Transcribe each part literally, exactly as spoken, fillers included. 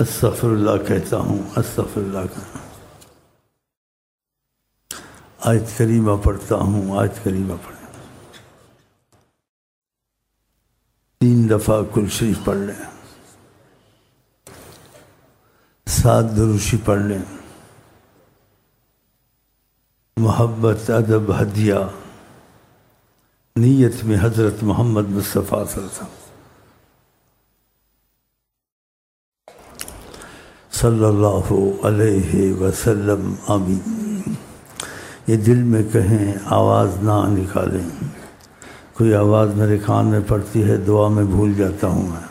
استغفر اللہ کہتا ہوں، استغفر اللہ کا آیت کریمہ پڑھتا ہوں، آیت کریمہ پڑھتا ہوں، تین دفعہ کل شریف پڑھ لیں، سات دروشی پڑھ لیں، محبت ادب ہدیہ نیت میں حضرت محمد مصطفیٰ صلی اللہ علیہ وسلم صلی اللہ علیہ وسلم آمین۔ یہ دل میں کہیں، آواز نہ نکالیں۔ کوئی آواز میرے کان میں پڑتی ہے، دعا میں بھول جاتا ہوں میں۔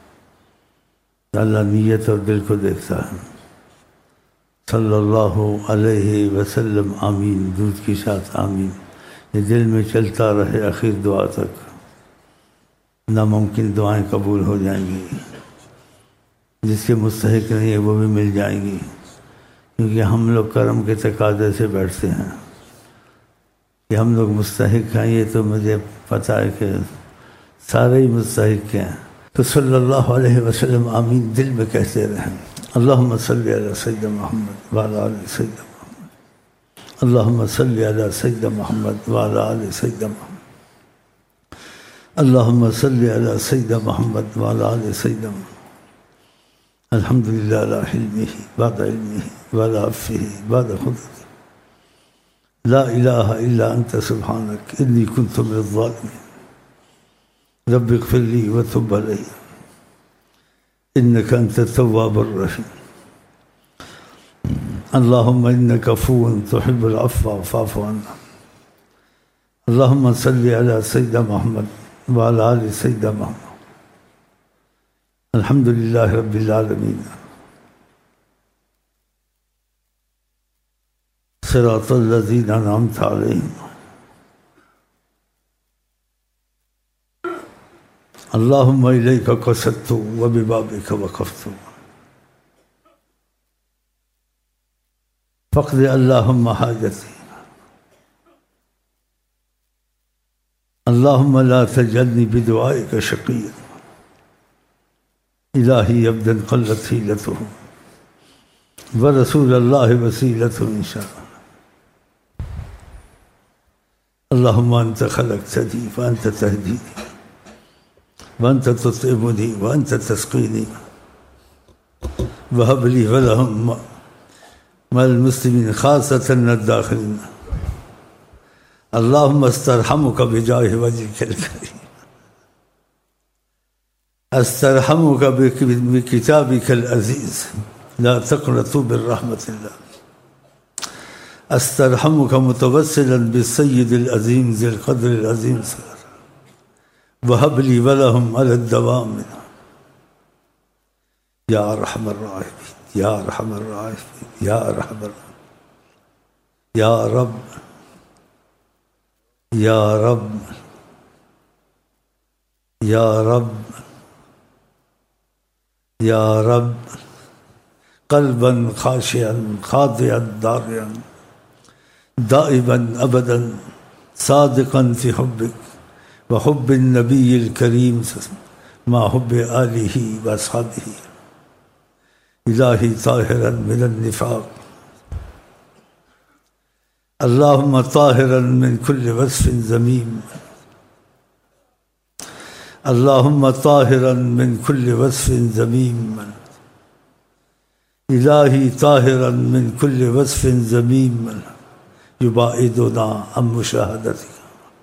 اللہ نیت اور دل کو دیکھتا ہے۔ صلی اللہ علیہ وسلم آمین، درود کی ساتھ آمین۔ یہ دل میں چلتا رہے آخر دعا تک، ناممکن دعائیں قبول ہو جائیں گی، جس کے مستحق نہیں ہے وہ بھی مل جائیں گی، کیونکہ ہم لوگ کرم کے تقاضے سے بیٹھتے ہیں کہ ہم لوگ مستحق ہیں۔ یہ تو مجھے پتہ ہے کہ سارے ہی مستحق ہیں، تو صلی اللہ علیہ وسلم آمین دل میں کہتے رہیں۔ اللہم صلی علی سیدنا محمد وعلی آل سیدنا محمد، اللہم صلی علی سیدنا محمد وعلی آل سیدنا محمد، اللہم صلی علی سیدنا محمد وعلی آل سیدنا محمد، الحمدللہ علی حلمہ بعد علمہ وعلی عفوہ بعد قدرتہ، لا الہ الا انت سبحانک انی کنت من الظالمین، رب اغفر لی وتب علی انک انت التواب الرحیم، اللہم انک عفو تحب العفو فاعف عنا، اللہم صلی علی سیدنا محمد وعلی آل سیدنا محمد، الحمدللہ رب العالمین، صراط الذین انعمت علیہم، اللہم الیک قصدت وببابک وقفت، فاقض اللہم حاجتی، اللہم لا تجعلنی بدعائک شقیا، الہی عبدا قلت حیلتہ ورسول اللہ وسیلتہ انشاء اللہ، اللہم انت خلقتنی وانت تہدینی وانت تطعمنی وانت تسقینی وہب لی ولہم مع المسلمین خاصة الداخلین، اللہم استرحمک بجاہ وجہک الکریم، استرحمک بکتابک العزیز لا تقنطوا من رحمت اللہ، استرحمک متوسلا بالسید العظیم ذی القدر العظیم وہب لی ولہم علی الدوام، یا ارحم الراحمین، یا ارحم الراحمین، یا ارحم الراحمین، یا رب یا رب یا رب یا رب، قلبا خاشعا خاضعا دارعا دائبا ابدا صادقا فی حبک وحب النبی الکریم مع حب آلہ واصحابہ، الہی طاہرا من النفاق، اللہم طاہرا من کل وصف ذمیم، اللہم طاہرا من کل وصف ذمیم، الہی طاہرا من کل وصف ذمیم یباعدنا عن مشاہدتک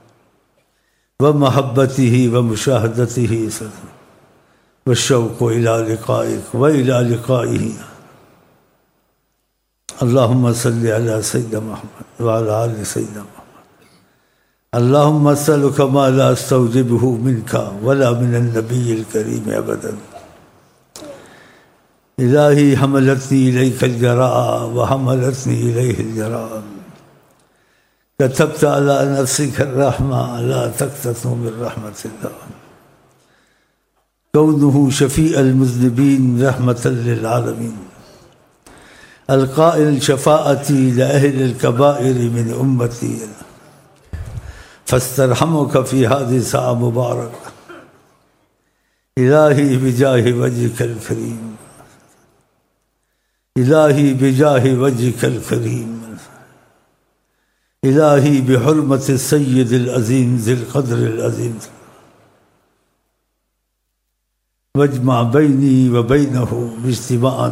ومحبتہ ومشاہدتہ والشوق الی لقائک والی لقائہ، اللہم صلی علی سیدنا محمد وعلی آل سیدنا محمد، اللہم اسألک ما لا استوجبہ منک ولا من النبی الکریم ابدا، الہی حملتنی الیک الجراء وحملتنی الیہ الجراء، كتبت على نفسك الرحمة لا تقنط من رحمة الله، كونه شفيع المذنبين رحمة للعالمين، القائل شفاعتي لأهل الكبائر من أمتي، فاسترحمك في هذه الساعة مباركة، إلهي بجاه وجهك الكريم، الہی بجاہ وجهک الکریم، الہی بحرمت السید العظیم ذی القدر العظیم، واجمع بینی و بینہ باجتماعا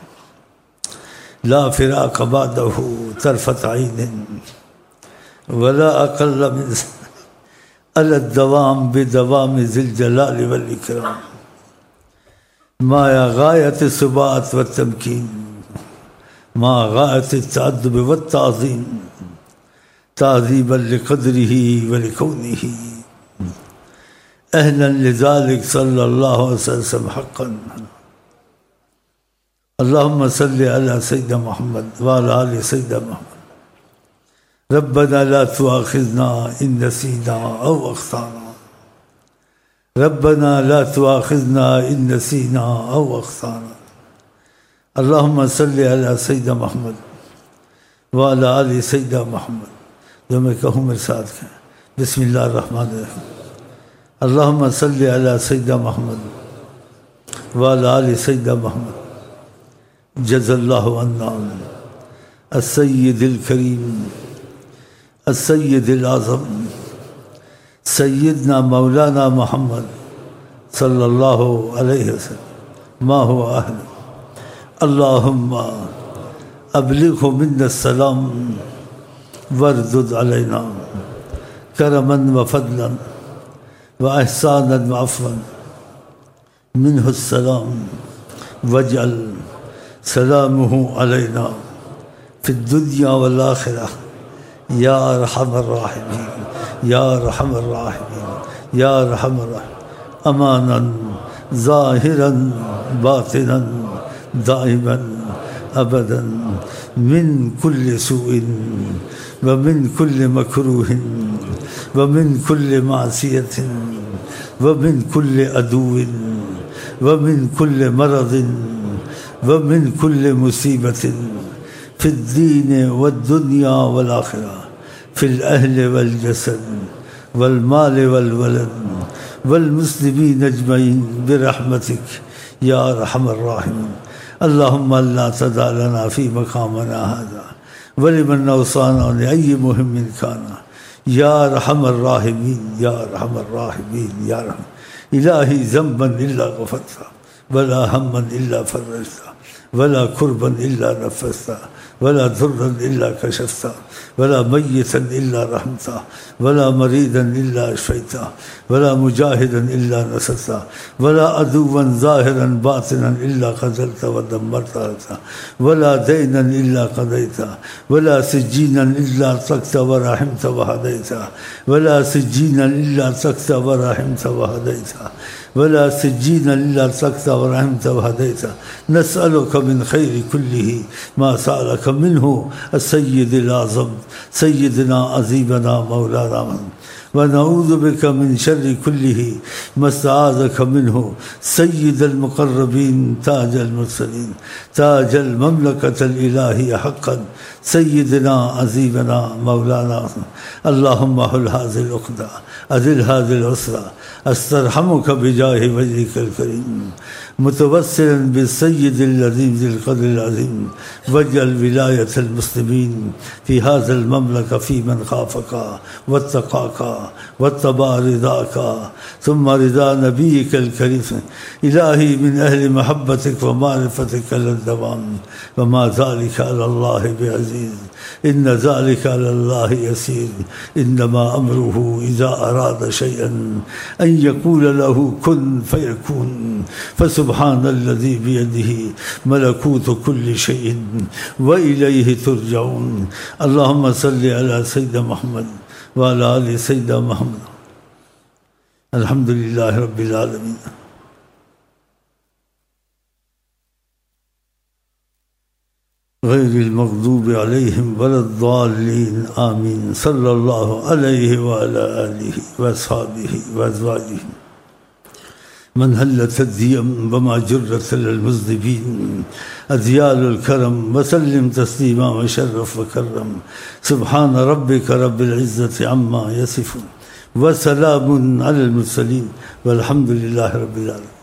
لا فراق بعدہ طرفة عین ولا اقل من علی الدوام بدوام ذی الجلال والاکرام، ما غایت الثبات والتمکین، ما غایت التأدب والتعظیم، تعظیما لقدرہ ولکونہ، اہلا لذلک صلی اللہ علیہ وسلم حقا۔ اللہم صلی علی سیدنا محمد وعلی آل سیدنا محمد۔ ربنا لا تؤاخذنا ان نسینا او اخطانا، ربنا لا تؤاخذنا ان نسینا او اخطانا۔ اللہم صلی علی سیدنا محمد وعلی آل سیدنا محمد۔ جو میں کہوں میرے ساتھ کہیں، بسم اللہ الرحمن الرحیم۔ اللہم صلی علی سیدنا محمد وعلی آل سیدنا محمد۔ جزا اللہ عنا السید الکریم السید الاعظم سیدنا مولانا محمد صلی اللہ علیہ وسلم ما هو اہل، اللہم ابلغه منا السلام واردد علینا کرما وفضلا واحسانا وعفوا منه السلام، واجعل سلامه علینا فی الدنیا والآخرہ یا ارحم الراحمین یا ارحم الراحمین یا ارحم الراحمین، امانا ظاہرا باطنا دائما ابدا من کل سوء ومن کل مکروہ ومن کل معصیت ومن کل عدو ومن کل مرض ومن کل مصیبت فی الدین والدنیا والآخرہ، فی الاہل والجسد والمال والولد والمسلمین اجمعین برحمتک یا ارحم الراحمین۔ اللہم لا تدع لنا فی مقامنا هذا ولمن اوصانا لأی مہم کان یا ارحم الراحمین یا ارحم الراحمین یا رحم۔ الہی ذنبا الا غفرتا ولا ہما الا فرجتا ولا کربا الا نفستا ولا ضرا الا کشفتا ولا میتا الا رحمتا ولا مريضا الا اشفيتا ولا مجاهدا الا نصرتا ولا عدوا ظاهرا باطنا الا قتلت ودمرت ولا دينا الا قضيتا ولا سجينا الا ارتقت ورحمت وهديتا ولا سجينا الا ارتقت ورحمت وهديتا ولا سجينا الا ارتقت ورحمت وهديتا، نسألك من خير كله ما سألك منه السيد الأعظم سيدنا عظيمنا مولانا، ونعوذ بك من شر كله ما استعاذك منه سيد المقربين تاج المرسلين تاج المملكة الإلهية حقا سيدنا عظيمنا مولانا۔ اللهم احل هذه العقدة أذل هذه العسرة، استرحمك بجاه وجهك الكريم متوسلا بالسيد العظيم ذي القدر العظيم، واجعل ولاية المسلمين في هذا المملكة في من خافك واتقاك واتبع رضاك ثم رضا نبيك الكريم، إلهي من أهل محبتك ومعرفتك للدوام، وما ذلك على الله بعزيز، إن ذلك على الله يسير، إنما أمره إذا أراد شيئا أن يقول له كن فيكون، فسبحان الذي بيده ملكوت كل شيء وإليه ترجعون۔ اللهم صل على سيدنا محمد وعلى آل سيدنا محمد۔ الحمد لله رب العالمين۔ غير المغضوب عليهم ولا الضالين آمين، صلى الله عليه وعلى آله وأصحابه وأزواجه من هلت الديم وما جرت للمذنبين أديال الكرم، وسلم تسليما وشرف وكرم، سبحان ربك رب العزة عما يصفون وسلام على المرسلين والحمد لله رب العالمين۔